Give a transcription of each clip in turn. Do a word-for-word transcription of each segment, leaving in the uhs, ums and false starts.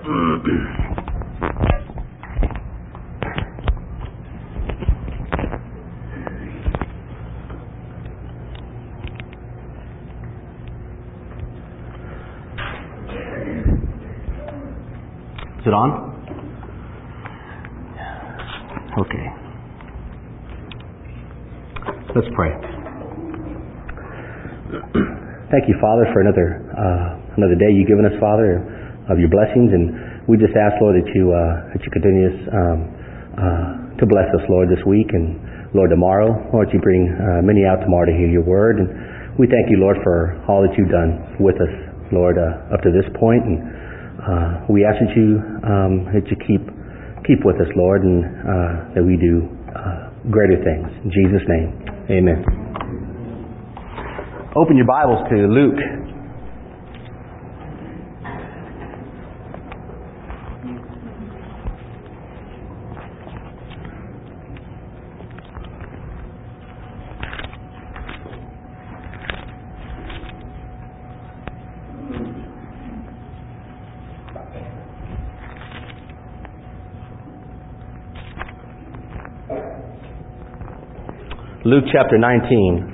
Is it on? Okay. Let's pray. Thank you, Father, for another uh, another day you've given us, Father, of your blessings, and we just ask, Lord, that you uh, that you continue um, uh, to bless us, Lord, this week, and Lord, tomorrow. Lord, you bring uh, many out tomorrow to hear your word, and we thank you, Lord, for all that you've done with us, Lord, uh, up to this point, and uh, we ask that you um, that you keep keep with us, Lord, and uh, that we do uh, greater things. In Jesus' name, amen. Open your Bibles to Luke. Luke chapter nineteen.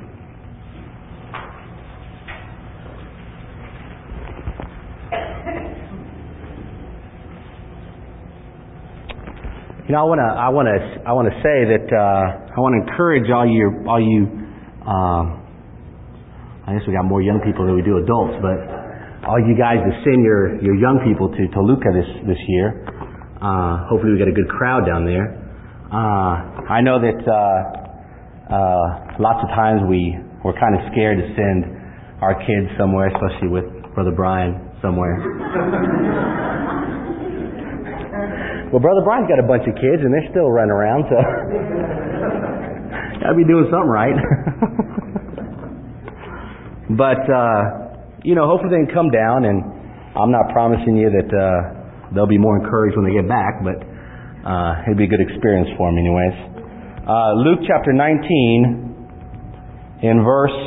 You know, I want to, I want to, I want to say that uh, I want to encourage all you, all you. Um, I guess we got more young people than we do adults, but all you guys to send your, your young people to Toluca this this year. Uh, hopefully, we get a good crowd down there. Uh, I know that uh, uh, lots of times we we're kind of scared to send our kids somewhere, especially with Brother Brian somewhere. Well, Brother Brian's got a bunch of kids, and they're still running around, so gotta be doing something right. But, uh, you know, hopefully they can come down, and I'm not promising you that uh, they'll be more encouraged when they get back, but uh, it'll be a good experience for them anyways. Uh, Luke chapter nineteen, in verse,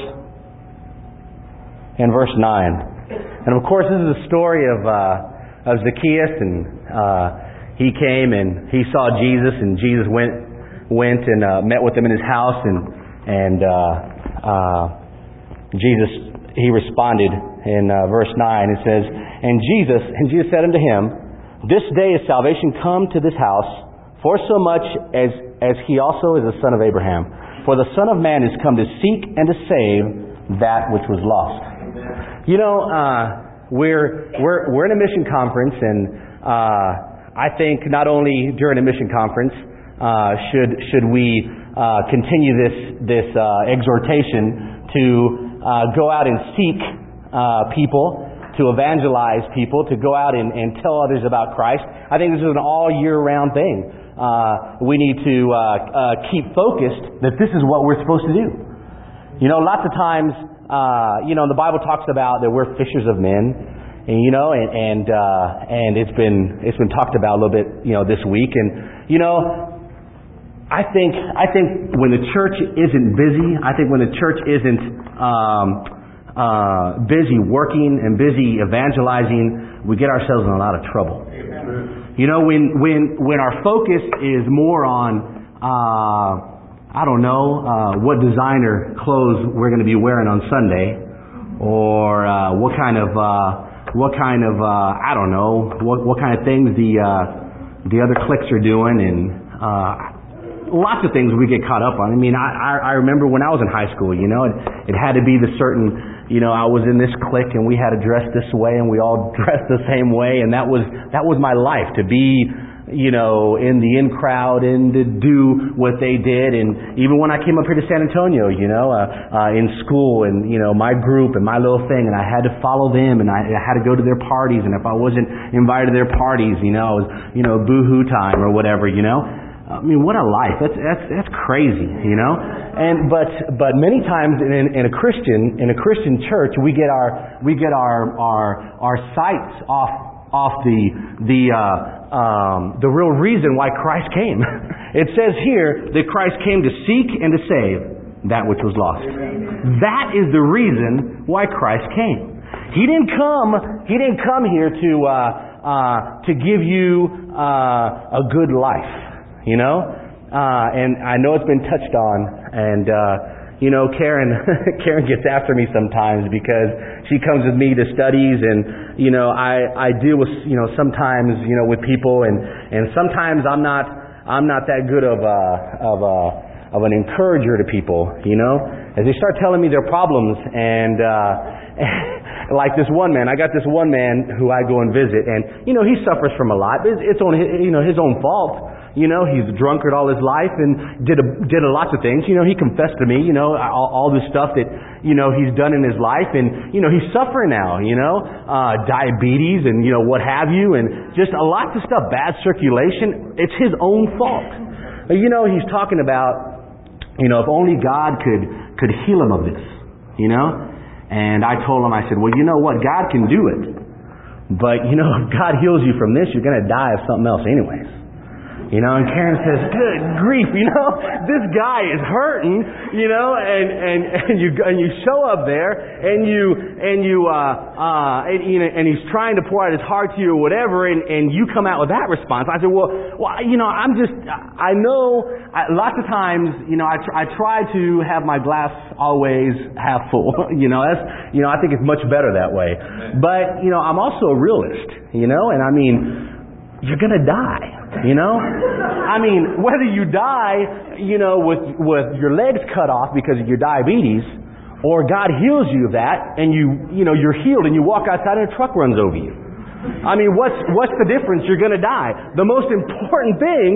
in verse nine. And of course, this is a story of, uh, of Zacchaeus, and uh, he came and he saw Jesus, and Jesus went went and uh, met with him in his house, and and uh, uh, Jesus he responded in uh, verse nine. It says, "And Jesus and Jesus said unto him, This day is salvation come to this house, for so much as as he also is the son of Abraham. For the Son of Man is come to seek and to save that which was lost." You know, uh, we're we're we're in a mission conference, and Uh, I think not only during a mission conference uh, should should we uh, continue this this uh, exhortation to uh, go out and seek uh, people, to evangelize people, to go out and, and tell others about Christ. I think this is an all year round thing. Uh, we need to uh, uh, keep focused that this is what we're supposed to do. You know, lots of times, uh, you know, the Bible talks about that we're fishers of men. And, you know, and and, uh, and it's been it's been talked about a little bit, you know, this week. And you know, I think I think when the church isn't busy, I think when the church isn't um, uh, busy working and busy evangelizing, we get ourselves in a lot of trouble. Amen. You know, when when when our focus is more on uh, I don't know uh, what designer clothes we're going to be wearing on Sunday, or uh, what kind of uh, What kind of uh, I don't know what what kind of things the uh, the other cliques are doing, and uh, lots of things we get caught up on. I mean, I, I remember when I was in high school, you know, it, it had to be the certain, you know, I was in this clique and we had to dress this way, and we all dressed the same way, and that was that was my life, to be, you know, in the in crowd and to do what they did. And even when I came up here to San Antonio, you know, uh, uh, in school, and, you know, my group and my little thing, and I had to follow them, and I, I had to go to their parties, and if I wasn't invited to their parties, you know, it was, you know, boo-hoo time or whatever, you know. I mean, what a life. That's, that's, that's crazy, you know. And, but, but many times in, in a Christian, in a Christian church, we get our, we get our, our, our sights off, off the, the, uh, um, the real reason why Christ came. It says here that Christ came to seek and to save that which was lost. That is the reason why Christ came. He didn't come, He didn't come here to, uh, uh, to give you uh, a good life, you know? Uh, and I know it's been touched on, and uh, you know, Karen, Karen gets after me sometimes because she comes with me to studies, and you know, I, I deal with, you know, sometimes, you know, with people, and, and sometimes I'm not, I'm not that good of a, of a, of an encourager to people, you know, as they start telling me their problems, and uh, like this one man, I got this one man who I go and visit, and you know, he suffers from a lot. It's, it's on his, you know, his own fault. You know, he's a drunkard all his life and did a, did a lots of things. You know, he confessed to me, you know, all, all this stuff that, you know, he's done in his life. And, you know, he's suffering now, you know, uh, diabetes and, you know, what have you. And just a lot of stuff, bad circulation. It's his own fault. But, you know, he's talking about, you know, if only God could, could heal him of this, you know. And I told him, I said, well, you know what? God can do it. But, you know, if God heals you from this, you're going to die of something else anyways. You know, and Karen says, good grief, you know, this guy is hurting, you know, and, and, and you, and you show up there and you, and you, uh, uh, and, you know, and he's trying to pour out his heart to you or whatever, and, and you come out with that response. I said, well, well, you know, I'm just, I know, I, lots of times, you know, I, tr- I try to have my glass always half full, you know, that's, you know, I think it's much better that way. But, you know, I'm also a realist, you know, and I mean, you're gonna die. You know? I mean, whether you die, you know, with with your legs cut off because of your diabetes, or God heals you of that, and you, you know, you're healed and you walk outside and a truck runs over you. I mean, what's what's the difference? You're going to die. The most important thing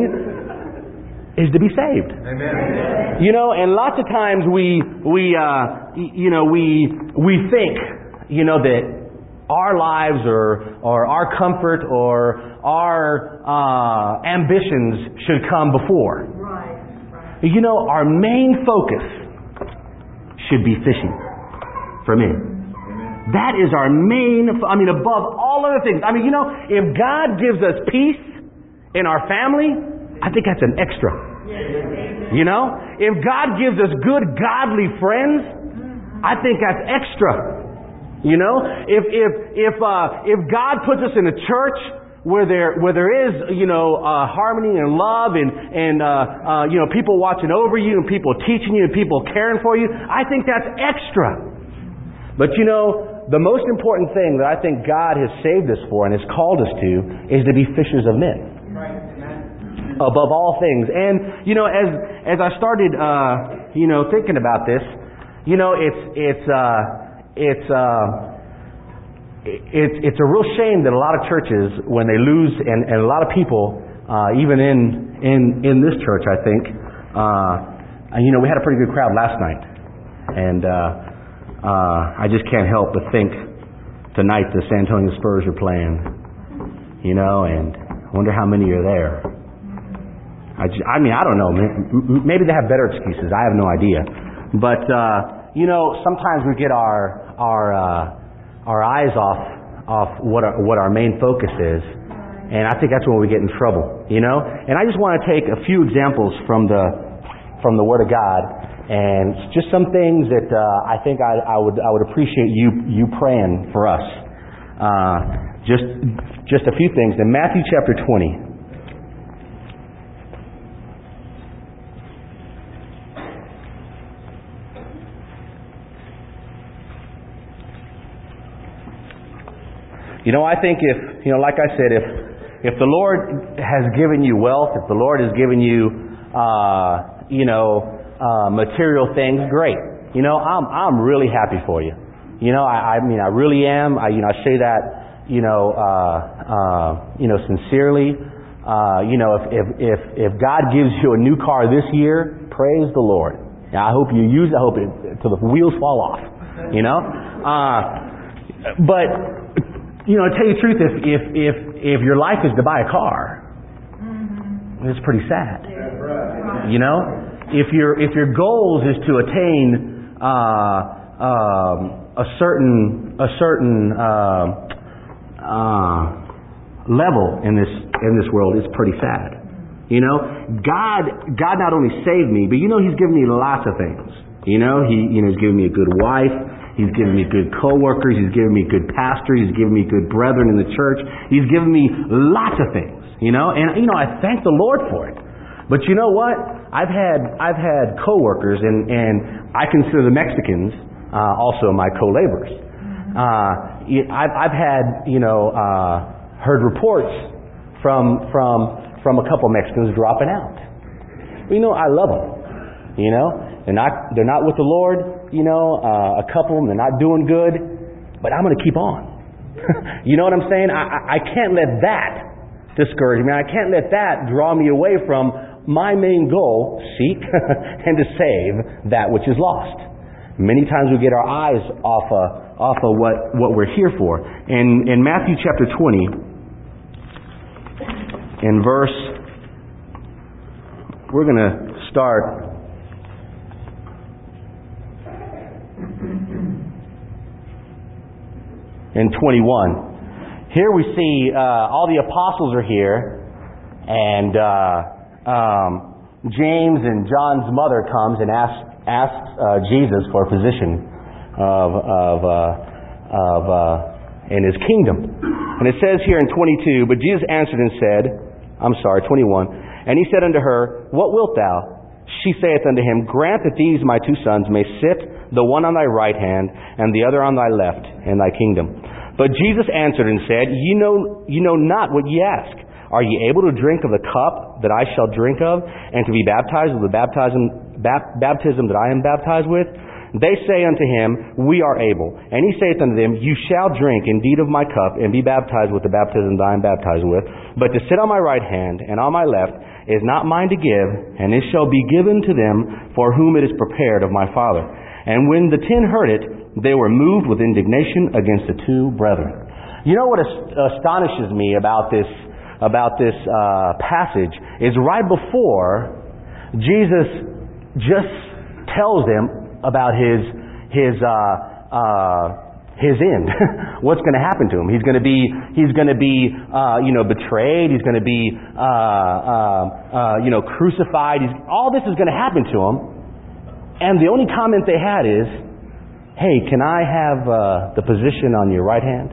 is to be saved. Amen. You know, and lots of times we we uh, you know we we think, you know, that our lives or or our comfort or our uh, ambitions should come before. Right, right. You know, our main focus should be fishing for me. Amen. That is our main, I mean, above all other things. I mean, you know, if God gives us peace in our family, I think that's an extra. Yes. You know, if God gives us good, godly friends, I think that's extra. You know, if if if uh, if God puts us in a church where there where there is, you know, uh, harmony and love and and uh, uh, you know, people watching over you and people teaching you and people caring for you, I think that's extra. But you know, the most important thing that I think God has saved us for and has called us to is to be fishers of men. Right. Above all things. And you know, as as I started, uh, you know, thinking about this, you know, it's it's. Uh, It's uh, it's it's a real shame that a lot of churches, when they lose, and, and a lot of people, uh, even in in in this church, I think, uh, you know, we had a pretty good crowd last night, and uh, uh, I just can't help but think tonight the San Antonio Spurs are playing, you know, and I wonder how many are there. I just, I mean, I don't know. Maybe they have better excuses. I have no idea, but. Uh, You know, sometimes we get our our uh, our eyes off off what our, what our main focus is, and I think that's when we get in trouble. You know, and I just want to take a few examples from the from the Word of God, and just some things that uh, I think I, I would I would appreciate you you praying for us. Uh, just just a few things in Matthew chapter twenty. You know, I think if, you know, like I said, if if the Lord has given you wealth, if the Lord has given you, uh, you know, uh, material things, great. You know, I'm I'm really happy for you. You know, I, I mean, I really am. I, you know, I say that, you know, uh, uh, you know, sincerely. Uh, you know, if, if if if God gives you a new car this year, praise the Lord. Now, I hope you use it. I hope it till the wheels fall off. You know, uh, but. You know, to tell you the truth, if if if, if your life is to buy a car, mm-hmm. it's pretty sad. Yeah, right. You know, if your if your goals is to attain uh, um, a certain a certain uh, uh, level in this in this world, it's pretty sad. You know, God God not only saved me, but you know, He's given me lots of things. You know, He you know He's given me a good wife. He's given me good co-workers. He's given me good pastors. He's given me good brethren in the church. He's given me lots of things, you know, and, you know, I thank the Lord for it. But you know what? I've had, I've had co-workers, and, and I consider the Mexicans uh, also my co-laborers. Uh, I've, I've had, you know, uh, heard reports from, from, from a couple Mexicans dropping out. You know, I love them. You know, they're not, they're not with the Lord. You know, uh, a couple of them, they're not doing good, but I'm going to keep on. You know what I'm saying? I, I can't let that discourage me. I can't let that draw me away from my main goal, seek and to save that which is lost. Many times we get our eyes off of, off of what, what we're here for. In, in Matthew chapter twenty, in verse, we're going to start in twenty-one. Here we see uh, all the apostles are here, and uh, um, James and John's mother comes and asks asks uh, Jesus for a position of of uh, of uh, in his kingdom. And it says here in twenty-two, but Jesus answered and said, I'm sorry, twenty-one, and he said unto her, what wilt thou? She saith unto him, grant that these my two sons may sit, the one on thy right hand, and the other on thy left, in thy kingdom. But Jesus answered and said, Ye know, ye know not what ye ask. Are ye able to drink of the cup that I shall drink of, and to be baptized with the baptism, bap, baptism that I am baptized with? They say unto him, We are able. And he saith unto them, You shall drink indeed of my cup, and be baptized with the baptism that I am baptized with. But to sit on my right hand and on my left is not mine to give, and it shall be given to them for whom it is prepared of my Father. And when the ten heard it, they were moved with indignation against the two brethren. You know what astonishes me about this about this uh, passage is right before Jesus just tells them about his his uh, uh, his end, what's going to happen to him. He's going to be he's going to be uh, you know betrayed. He's going to be uh, uh, uh, you know crucified. He's, all this is going to happen to him. And the only comment they had is, hey, can I have uh, the position on your right hand?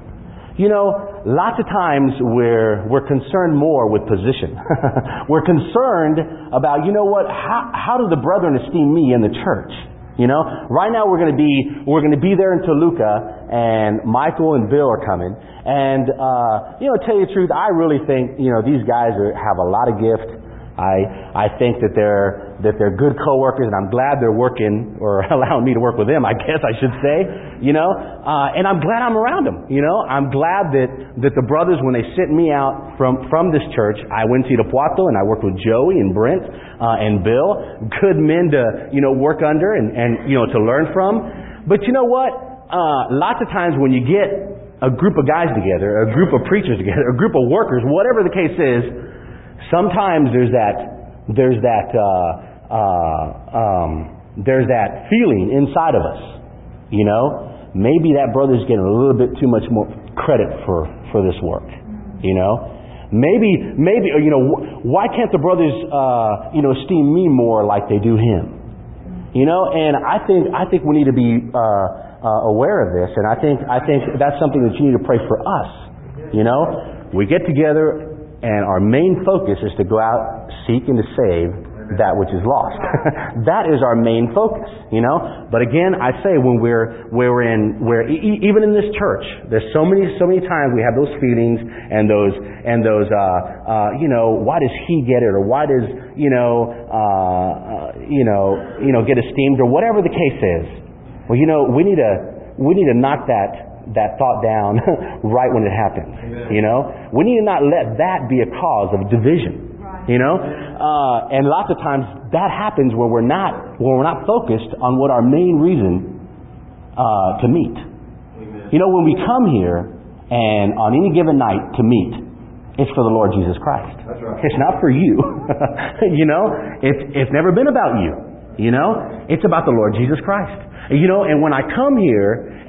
You know, lots of times we're, we're concerned more with position. We're concerned about, you know what, how, how do the brethren esteem me in the church? You know, right now we're going to be, we're going to be there in Toluca, and Michael and Bill are coming. And, uh, you know, to tell you the truth, I really think, you know, these guys are, have a lot of gift. I, I think that they're, that they're good coworkers, and I'm glad they're working, or allowing me to work with them, I guess I should say, you know, uh, and I'm glad I'm around them, you know, I'm glad that, that the brothers, when they sent me out from, from this church, I went to Irapuato, and I worked with Joey and Brent, uh, and Bill, good men to, you know, work under and, and, you know, to learn from. But you know what, uh, lots of times when you get a group of guys together, a group of preachers together, a group of workers, whatever the case is, sometimes there's that, there's that, uh, uh, um, there's that feeling inside of us, you know, maybe that brother's getting a little bit too much more credit for, for this work, you know, maybe, maybe, you know, why can't the brothers, uh, you know, esteem me more like they do him, you know, and I think, I think we need to be, uh, uh, aware of this, and I think, I think that's something that you need to pray for us, you know, we get together. And our main focus is to go out, seek, and to save that which is lost. That is our main focus, you know. But again, I say when we're we're in where e- even in this church, there's so many so many times we have those feelings and those and those uh, uh, you know, why does he get it, or why does you know uh, uh, you know you know get esteemed, or whatever the case is. Well, you know, we need to we need to knock that. that thought down right when it happens. Amen. You know, we need to not let that be a cause of division. Right. You know, uh, and lots of times that happens when we're not when we're not focused on what our main reason uh, to meet. Amen. You know, when we come here and on any given night to meet, it's for the Lord Jesus Christ. That's right. It's not for you. You know, it's it's never been about you. You know, it's about the Lord Jesus Christ. You know, and when I come here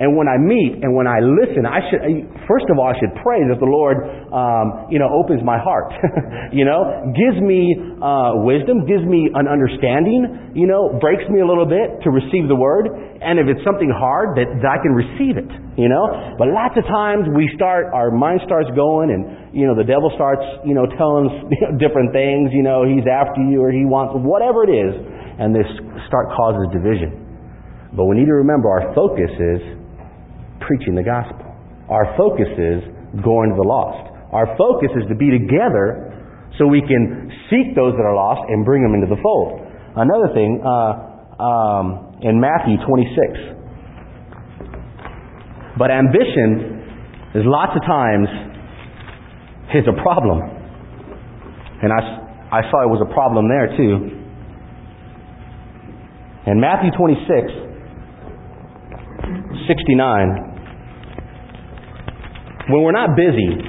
And when I meet and when I listen, I should, first of all, I should pray that the Lord, um, you know, opens my heart, you know, gives me uh, wisdom, gives me an understanding, you know, breaks me a little bit to receive the word. And if it's something hard, that, that I can receive it, you know. But lots of times we start, our mind starts going and, you know, the devil starts, you know, telling us different things, you know, he's after you or he wants, whatever it is. And this start causes division. But we need to remember our focus is preaching the gospel. Our focus is going to the lost. Our focus is to be together so we can seek those that are lost and bring them into the fold. Another thing, uh, um, in Matthew twenty-six. But ambition is lots of times is a problem. And I, I saw it was a problem there too. In Matthew twenty-six, sixty-nine, when we're not busy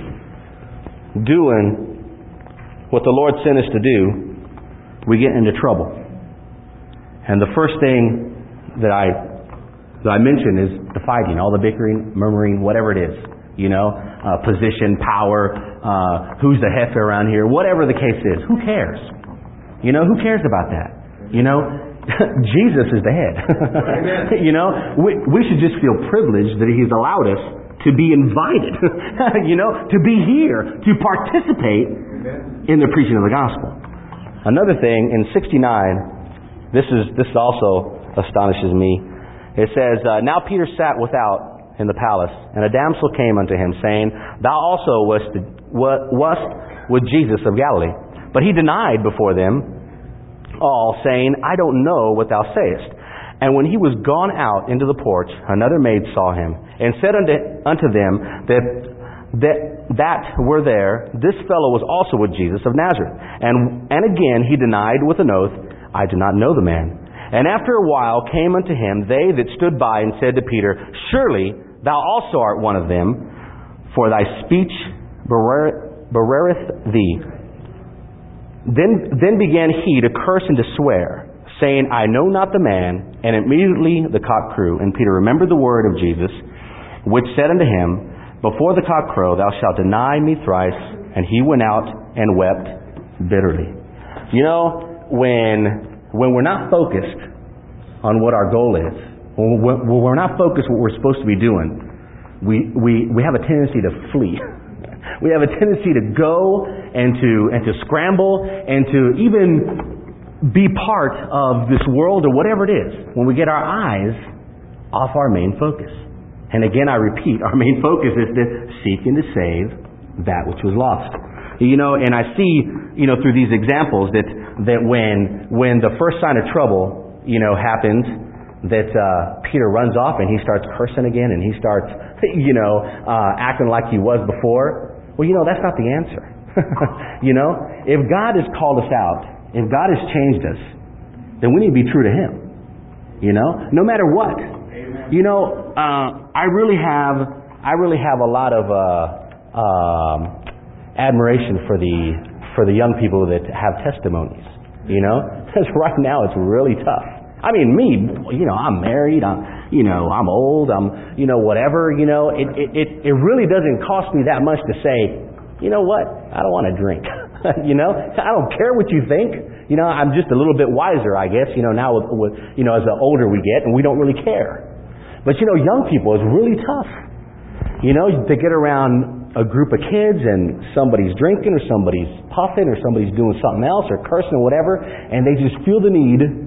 doing what the Lord sent us to do, we get into trouble. And the first thing that I that I mention is the fighting, all the bickering, murmuring, whatever it is. You know, uh, position, power, uh, who's the heifer around here, whatever the case is. Who cares? You know, who cares about that? You know, Jesus is the head. You know, we, we should just feel privileged that He's allowed us to be invited, you know, to be here, to participate in the preaching of the gospel. Another thing, in sixty-nine, this is this also astonishes me. It says, uh, Now Peter sat without in the palace, and a damsel came unto him, saying, Thou also wast, wast with Jesus of Galilee. But he denied before them all, saying, I don't know what thou sayest. And when he was gone out into the porch, another maid saw him, and said unto, unto them that, that that were there, This fellow was also with Jesus of Nazareth. And, and again he denied with an oath, I do not know the man. And after a while came unto him they that stood by, and said to Peter, Surely thou also art one of them, for thy speech bewrareth thee. Then, then began he to curse and to swear, saying, I know not the man. And immediately the cock crew. And Peter remembered the word of Jesus, which said unto him, Before the cock crow, thou shalt deny me thrice. And he went out and wept bitterly. You know, when when we're not focused on what our goal is, when we're not focused on what we're supposed to be doing, we we, we have a tendency to flee. We have a tendency to go and to and to scramble and to even be part of this world or whatever it is when we get our eyes off our main focus. And again, I repeat, our main focus is to seek and to save that which was lost. You know, and I see, you know, through these examples that that when when the first sign of trouble, you know, happens, that uh, Peter runs off and he starts cursing again and he starts, you know, uh, acting like he was before. Well, you know, that's not the answer. You know, if God has called us out, if God has changed us, then we need to be true to Him. You know, no matter what. Amen. You know, uh, I really have, I really have a lot of uh, um, admiration for the for the young people that have testimonies. You know, because right now it's really tough. I mean, me, you know, I'm married, I'm, you know, I'm old, I'm, you know, whatever, you know, it, it, it, it really doesn't cost me that much to say, you know what, I don't want to drink. You know, I don't care what you think. You know, I'm just a little bit wiser, I guess, you know, now with, with you know, as the older we get, and we don't really care. But, you know, young people, it's really tough. You know, to get around a group of kids and somebody's drinking or somebody's puffing or somebody's doing something else or cursing or whatever, and they just feel the need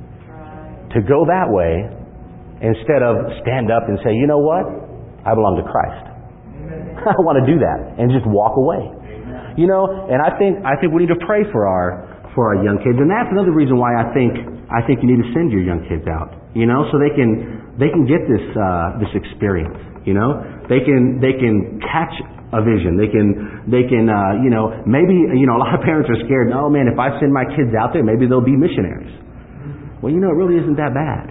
to go that way instead of stand up and say, you know what? I belong to Christ. Amen. I want to do that and just walk away. Amen. You know, and I think I think we need to pray for our for our young kids, and that's another reason why I think I think you need to send your young kids out. You know, so they can they can get this uh, this experience. You know, they can they can catch a vision. They can they can uh, you know maybe you know a lot of parents are scared. Oh man, if I send my kids out there, maybe they'll be missionaries. Well, you know, it really isn't that bad.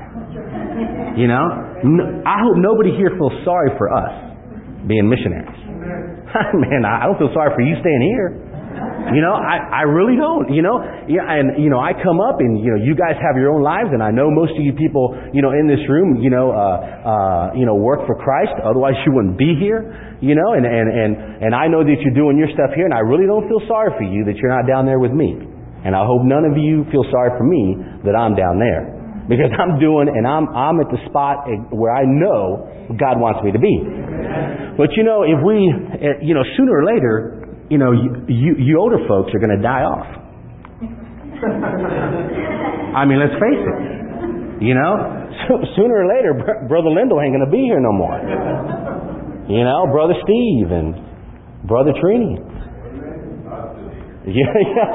You know? No, I hope nobody here feels sorry for us being missionaries. Man, I don't feel sorry for you staying here. You know, I, I really don't, you know. Yeah, and, you know, I come up and, you know, you guys have your own lives, and I know most of you people, you know, in this room, you know, uh, uh, you know, work for Christ. Otherwise you wouldn't be here, you know, and, and, and, and I know that you're doing your stuff here, and I really don't feel sorry for you that you're not down there with me. And I hope none of you feel sorry for me that I'm down there. Because I'm doing, and I'm, I'm at the spot where I know God wants me to be. But, you know, if we, you know, sooner or later, you know, you, you, you older folks are going to die off. I mean, let's face it. You know, so, sooner or later, Br- Brother Lindell ain't going to be here no more. You know, Brother Steve and Brother Trini. Yeah, yeah.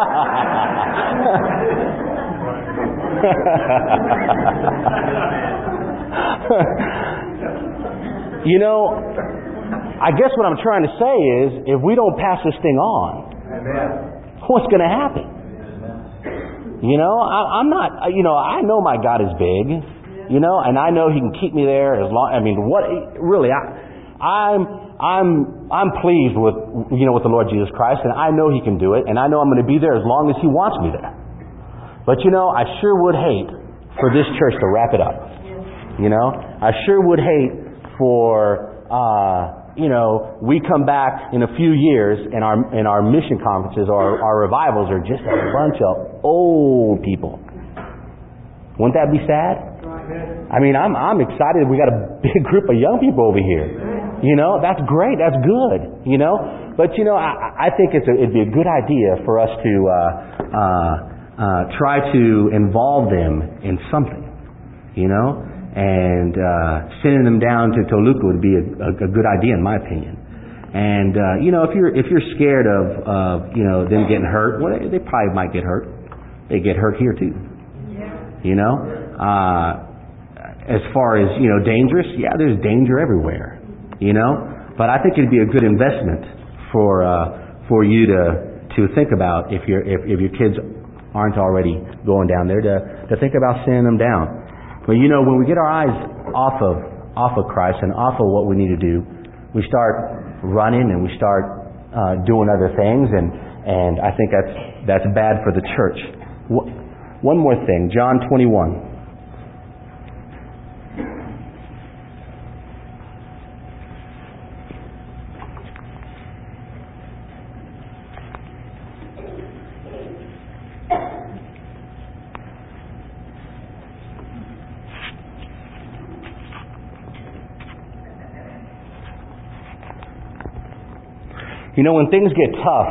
You know, I guess what I'm trying to say is, if we don't pass this thing on, Amen. What's going to happen? You know, I, I'm not, you know, I know my God is big, you know, and I know He can keep me there as long, I mean, what, really, I, I'm, I'm, I'm pleased with, you know, with the Lord Jesus Christ, and I know He can do it, and I know I'm going to be there as long as He wants me there. But, you know, I sure would hate for this church to wrap it up. You know, I sure would hate for, uh, you know, we come back in a few years and our and our mission conferences or our revivals are just a bunch of old people. Wouldn't that be sad? I mean, I'm I'm excited. We got a big group of young people over here. You know, that's great. That's good. You know, but you know, I, I think it's a, it'd be a good idea for us to uh, uh, uh, try to involve them in something. You know. And uh, sending them down to Toluca would be a, a, a good idea, in my opinion. And uh, you know, if you're if you're scared of of you know them getting hurt, well, they, they probably might get hurt. They get hurt here too. Yeah. You know, uh, as far as you know, dangerous. Yeah, there's danger everywhere. You know, but I think it'd be a good investment for uh, for you to to think about if your if, if your kids aren't already going down there to to think about sending them down. But you know, when we get our eyes off of off of Christ and off of what we need to do, we start running and we start uh, doing other things, and and I think that's that's bad for the church. One more thing, John twenty-one. You know, when things get tough,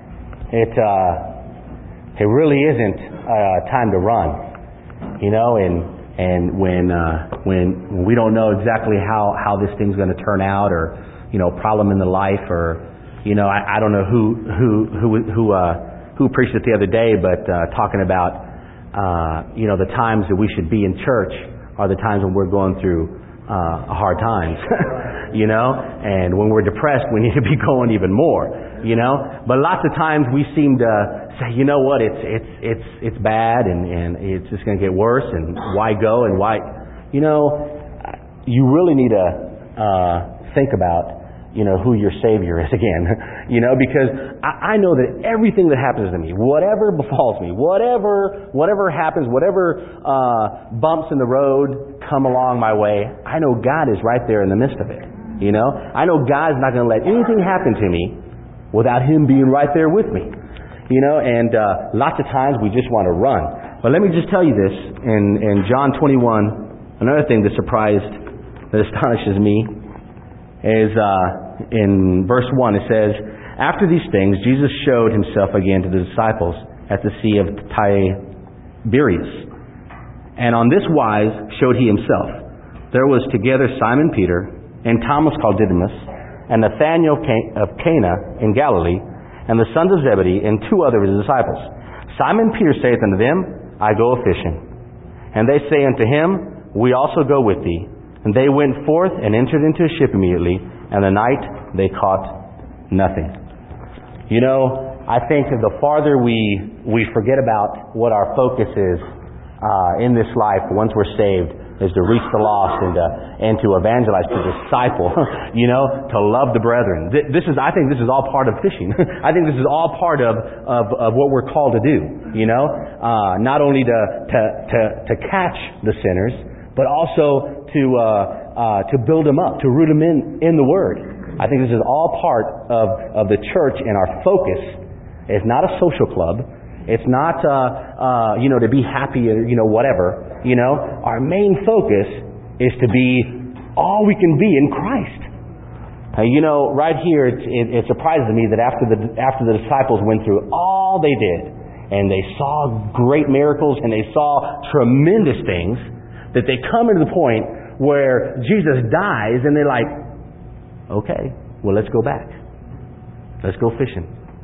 it uh, it really isn't uh, time to run. You know, and and when uh, when we don't know exactly how, how this thing's going to turn out, or you know, problem in the life, or you know, I, I don't know who who who who uh, who preached it the other day, but uh, talking about uh, you know the times that we should be in church are the times when we're going through uh, hard times. You know, and when we're depressed, we need to be going even more, you know. But lots of times we seem to say, you know what, it's it's it's it's bad, and, and it's just going to get worse, and why go, and why, you know, you really need to uh, think about, you know, who your Savior is again, you know, because I, I know that everything that happens to me, whatever befalls me, whatever whatever happens, whatever uh, bumps in the road come along my way, I know God is right there in the midst of it. You know, I know God's not going to let anything happen to me without Him being right there with me. You know, and uh, lots of times we just want to run. But let me just tell you this, in, in John twenty-one, another thing that surprised, that astonishes me, is uh, in verse one, it says, "After these things, Jesus showed Himself again to the disciples at the Sea of Tiberias. And on this wise showed He Himself. There was together Simon Peter, and Thomas called Didymus, and Nathanael of Cana in Galilee, and the sons of Zebedee, and two other of His disciples. Simon Peter saith unto them, I go a-fishing. And they say unto him, We also go with thee. And they went forth and entered into a ship immediately, and the night they caught nothing." You know, I think that the farther we we forget about what our focus is uh, in this life once we're saved, is to reach the lost and to, and to evangelize, to disciple, you know, to love the brethren. This is, I think this is all part of fishing. I think this is all part of, of, of what we're called to do, you know, uh, not only to, to, to, to catch the sinners, but also to, uh, uh, to build them up, to root them in, in the Word. I think this is all part of, of the church, and our focus is not a social club. It's not, uh, uh, you know, to be happy or, you know, whatever. You know, our main focus is to be all we can be in Christ. Uh, you know, right here, it, it, it surprises me that after the after the disciples went through all they did, and they saw great miracles, and they saw tremendous things, that they come into the point where Jesus dies, and they're like, okay, well, let's go back. Let's go fishing.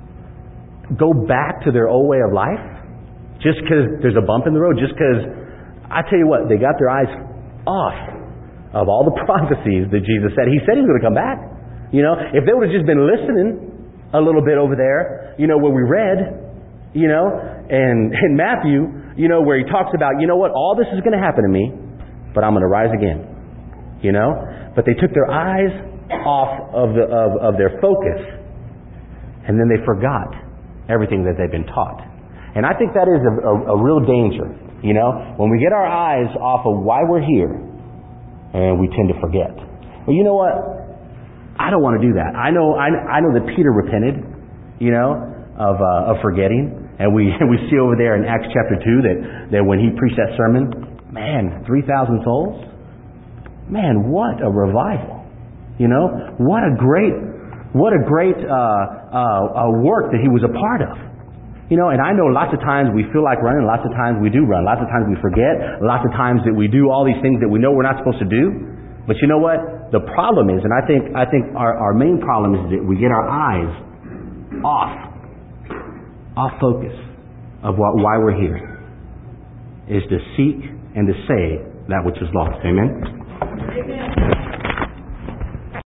Go back to their old way of life? Just because there's a bump in the road? Just because, I tell you what, they got their eyes off of all the prophecies that Jesus said. He said He was going to come back. You know, if they would have just been listening a little bit over there, you know, where we read, you know, and in Matthew, you know, where He talks about, you know what, all this is going to happen to me, but I'm going to rise again. You know? But they took their eyes off of the of, of their focus, and then they forgot everything that they've been taught. And I think that is a, a, a real danger, you know, when we get our eyes off of why we're here, and we tend to forget. Well, you know what? I don't want to do that. I know I, I know that Peter repented, you know, of uh, of forgetting. And we we see over there in Acts chapter two that, that when he preached that sermon, man, three thousand souls? Man, what a revival. You know, what a great What a great uh, uh, uh, work that he was a part of. You know, and I know lots of times we feel like running, lots of times we do run, lots of times we forget, lots of times that we do all these things that we know we're not supposed to do. But you know what? The problem is, and I think I think our, our main problem is that we get our eyes off, off focus of what, why we're here, is to seek and to save that which is lost. Amen? Amen.